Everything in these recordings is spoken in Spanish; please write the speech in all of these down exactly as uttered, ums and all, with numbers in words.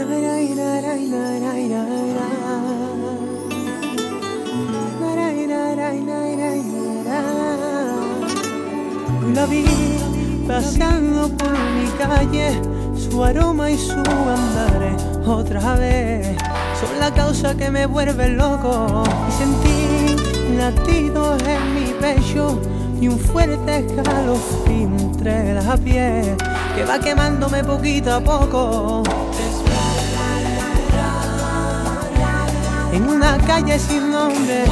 La vi paseando por mi calle, su aroma y su andar otra vez son la causa que me vuelve loco. Y sentí latidos en mi pecho y un fuerte escalofrío entre las pies que va quemándome poquito a poco. En una calle sin nombre,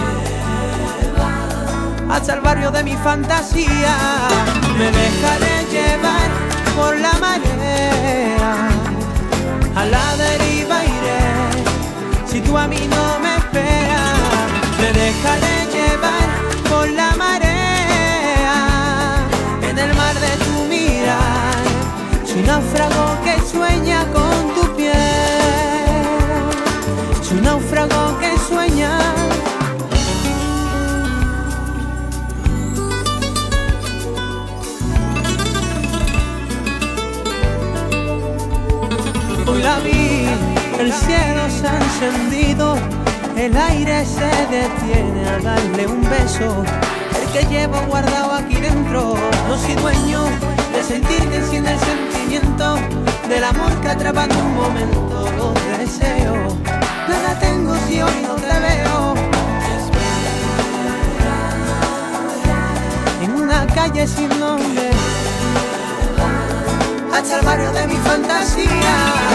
hasta el barrio de mi fantasía, me dejaré llevar por la marea, a la deriva iré, si tú a mí no me esperas. Me dejaré llevar por la marea, en el mar de tu mirar, soy náufrago que sueña con tu piel, soy náufrago que sueña. Hoy la vi, el cielo se ha encendido, el aire se detiene a darle un beso. El que llevo guardado aquí dentro, no soy dueño de sentir que enciende el sentimiento del amor que atrapa en un momento los deseos. Nada tengo si hoy no te veo. En una calle sin nombre, hasta el barrio de mi fantasía.